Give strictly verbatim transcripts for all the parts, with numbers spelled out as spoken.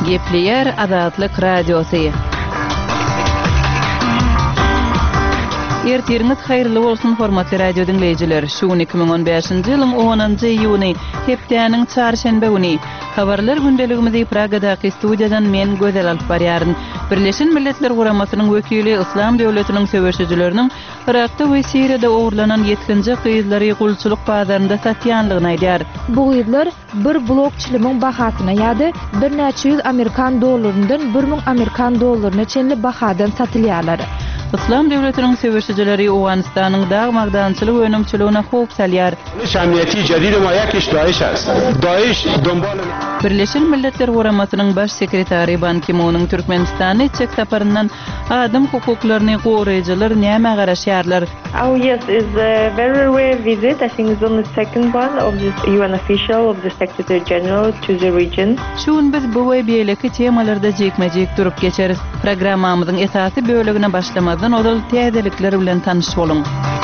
Gepleyer Azatlyk Radiosu. Ertiriniz hayırlı bolsun hormatly radio dinleyijiler. Şu iki ming on beşinji ýylyň onunjy iýuny hepdeniň çarşembe güni habarlar gündeligimizi Pragadaky studiýadan men gözel alyp barýaryn. Birleşen Milletler Guramasynyň wekili Islam döwletiniň söwüşçileriniň Irakda we Siriýada owurlanan ýetkinji gyýzlary gulçuluk bazarynda satýanlygyny aýdýar. Bu gyýzlar bir blok çylymyň bahasyna ýa-da bir neçe ýüz Amerikan dolaryndan bir ming Amerikan dolaryna çenli bahadan satylýarlar. İslam döwletiniň söwüşçileri Awganistanyň dag magdançylyk we önümçiligine hop salýar. Şamiyeti jadid ma yakish Daesh ast. Daesh dombal Birleşen Milletler Guramasynyň baş sekretary Ban Ki-moonyň Türkmenistana çek saparyndan adam hukuklaryny goraýjylar näme garaşýarlar? Oh yes, it's a very rare visit. I think it's on the second one of this U N official of the Secretary General to the region. Şuň biz bu we beýleki temalarda jekmejek durup geçeriz. Programmamyzyň esasy bölegine başlamadan odal täzelikler bilen tanyş boluň.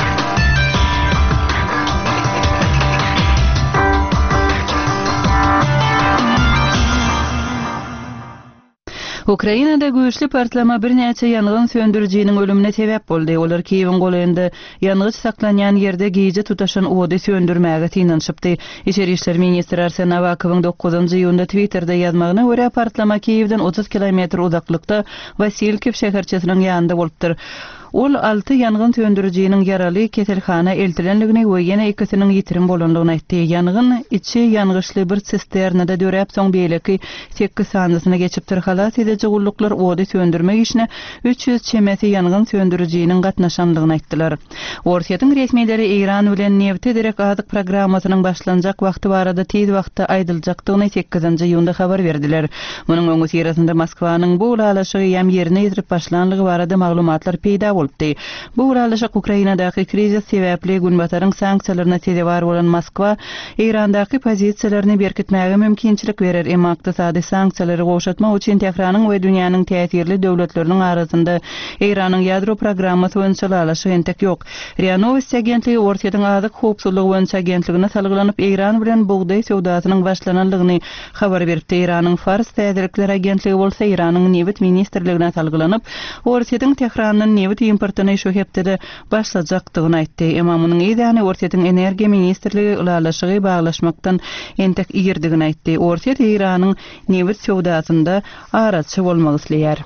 Ukrainada güýçli partlama bir näçe ýangyn söndürjiniň ölümine sebäp boldy. Olar Kiýewiň golynda ýangyn saklanýan ýerde giýje tutaşan ody söndürmäge tinanşypdy. İçeri işler ministri Arsen Avakowyň dokuzunjy iýunda Twitterda ýazmagyna görä partlama Kiýewden otuz kilometr uzaklykda Vasilkiv şäherçesiniň ýanynda bolupdyr. Ol altı ýangyn söndürjiniň ýaraly keselhana eltilenligini we ýene ikisiniň ýitirim bolanlygyny aýtdy. Ýangyn içi ýangysly bir sisternada döräp soň beýleki sekiz sanysyna geçip halas ediji gulluklar ody söndürmek işine üç yüz çemeti ýangyn söndürjiniň gatnaşanlygyny aýtdylar. Orsiýetiň resmiýetleri Iran bilen nefti direk azyk programmasynyň başlanjak wagty barada tez wagtda aýdyljakdygyny sekizinji iýunda habar berdiler. Munyň öňü sirasynda Moskwanyň bu ulaşygy ýam ýerine ýetirip başlanlygy barada maglumatlar peýda boldy. Bu ulaşyk Ukrainadaky krizis sebäpli günbataryň sanksiýalaryna sebäp bolan Moskwa Irandaky pozisiýalaryny berkitmäge mümkinçilik berer. Emma ykdysady sanksiýalary goşatmak üçin Tehranyň we dünýäniň täsirli döwletleriniň arasynda Iranyň ýadro programmasy boýunça ulaşyk entek ýok. RIA Novosti agentligi Orsiýetiň azyk howpsuzlygy boýunça agentligine salgylanyp Iran bilen bugday sowdasynyň başlananlygyny habar berdi. Iranyň Fars täzelikler agentligi bolsa Iranyň Newt ministrligine salgylanyp Orsiýetiň Tehranyň Newt importyny şu hepde başlajakdygyny aýtdy. Emma munyň ýa-ni Orsiýetiň energiýa ministrligi ulaşygy baglaşmakdan entek ýerdigini aýtdy. Orsiýet Iranyň Newt sowdasynda araçy bolmagy isleýär.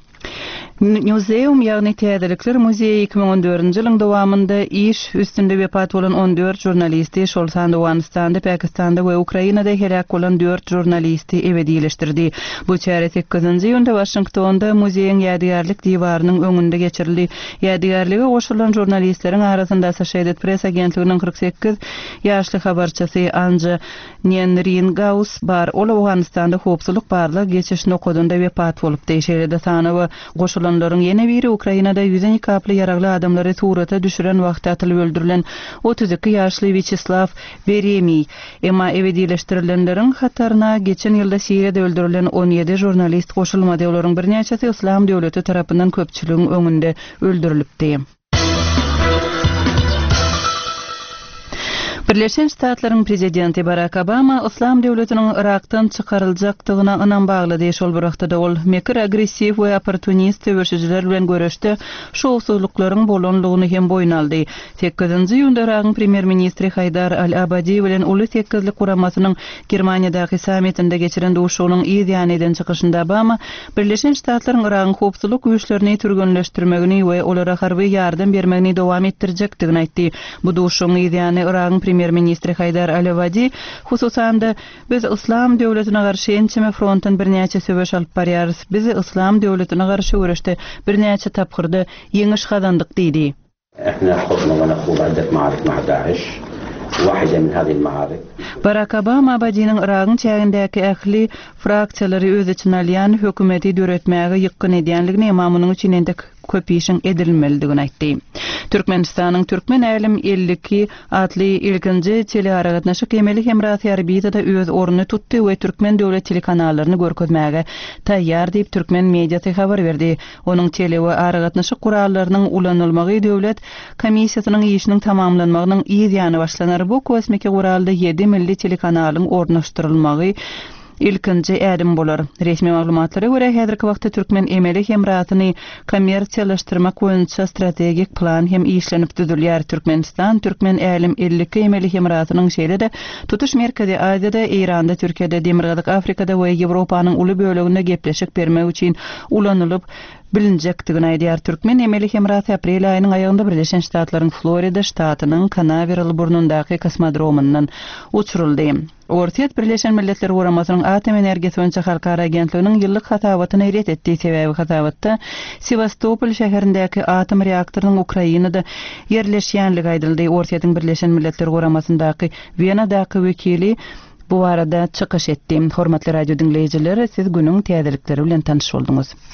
Museum ýagny täzelikler muzeyi iki ming on dördünji ýylyň dowamında iş üstünde wepat bolan on dört jurnalisti şol sanda Awganistanda, Pakistanda we Ukrainada helak bolan dört jurnalisti ebedileşdirdi. Bu çäre sekizinji iýunda Washingtonda muzeyiň ýadygarlyk diwarynyň öňünde geçirildi. Ýadygarlyga goşulan jurnalistleriň arasynda Associated Press agentliginiň kırk sekiz ýaşly habarçysy Anja Nenringaus bar. Ol Awganistanda howpsuzlyk barlyk geçişini okudunda wepat bolup deýşerdi. Sanawy goşulanlaryň ýene biri Ukrainada ýüzüň kaply ýaragly adamlary surata düşüren wagtda atylyp öldürilen otuz iki ýaşly Vyacheslav Beremiy. Emma ebedileşdirilenleriň hataryna geçen ýylda Siriýada öldürilen on ýedi jurnalist goşulmady. Olaryň bir näçesi Islam döwleti tarapyndan köpçüligiň öňünde öldürilipdi. Birleşen Ştatlaryň prezidenti Barack Obama Islam döwletiniň Irakdan çykaryljakdygyna ynam bagly diýip şol wagtda ol mekir agressiw we opportunist söwüşçiler bilen görüşde şowsuzlyklaryň bolanlygyny hem boýun aldy. sekizinji iýunda Irakyň premier ministri Haydar al-Abadi bilen uly sekizlik guramasynyň Germaniýadaky sammitinde geçiren duşugynyň ýa-ni çykyşynda Obama Birleşen Ştatlaryň Irakyň howpsuzlyk güýçlerini türgünleşdirmegini we olara harby ýardam bermegini dowam etdirjekdigini aýtdy. Bu duşugyň ýa-ni Irakyň premier ministri Haydar al-Abadi hususan da biz Islam döwletine garşy ençeme frontdan bir näçe söwüş alyp barýarys. Biz Islam döwletine garşy görüşde bir näçe tapgyrda ýeňiş kazandyk diýdi. احنا خضنا ونخوض عدة معارك مع داعش. واحدة من هذه المعارك Barack Obama Abadining Irakyň çägindäki ähli fraksiýalary öz içine alýan hökümeti döretmäge ýykyn edýänligini emma munyň üçin entek köp işin edilmelidigini aýtdy. Türkmenistanyň Türkmen Älim ellik atly ilkinji telearagatnaşyk emeli hemraty arbitada öz ornuny tutdy we Türkmen döwlet telekanalaryny görkezmäge taýýar diýip Türkmen mediasy habar berdi. Onuň tele we aragatnaşyk gurallarynyň ulanylmagy döwlet komissiýasynyň işiniň tamamlanmagynyň ýygyny başlanar. Bu kosmik guralda ýedi milli telekanalyň ornaşdyrylmagy ilkinji ädim bolar. Resmi maglumatlara görä häzirki wagtda Türkmen Emelik Emiratyny kommersiýallaşdyrmak boýunça strategik plan hem işlenip düzülýär. Türkmenistan Türkmen älim ellik Emelik Emiratynyň şeýle-de tutuş merkezi Aziýada, Iranda, Türkiýede, Demirgazyk Afrikada we Ýewropanyň uly böleginde gepleşik bermek üçin ulanylyp bilinjekdigini aýdýar. Türkmen Emelik Emiraty aprel aýynyň aýagynda Birleşen Ştatlaryň Florida ştatynyň Canaveral burnundaky kosmodromundan uçuruldy. Ortiýet Birleşen Milletler Guramasynyň Atom Energiýasy boýunça halkara agentliginiň ýyllyk hatawatyny ýeret etdiği sebäbi hatawatda Sevastopol şäherindäki atom reaktorynyň Ukrainada ýerleşýänligi aýdyldy. Ortiýetiň Birleşen Milletler Guramasyndaky Wienadaky wekili bu arada çykyş etdi. Hormatly radio dinleýijiler, siz günüň täzelikleri bilen tanyş boldunuz.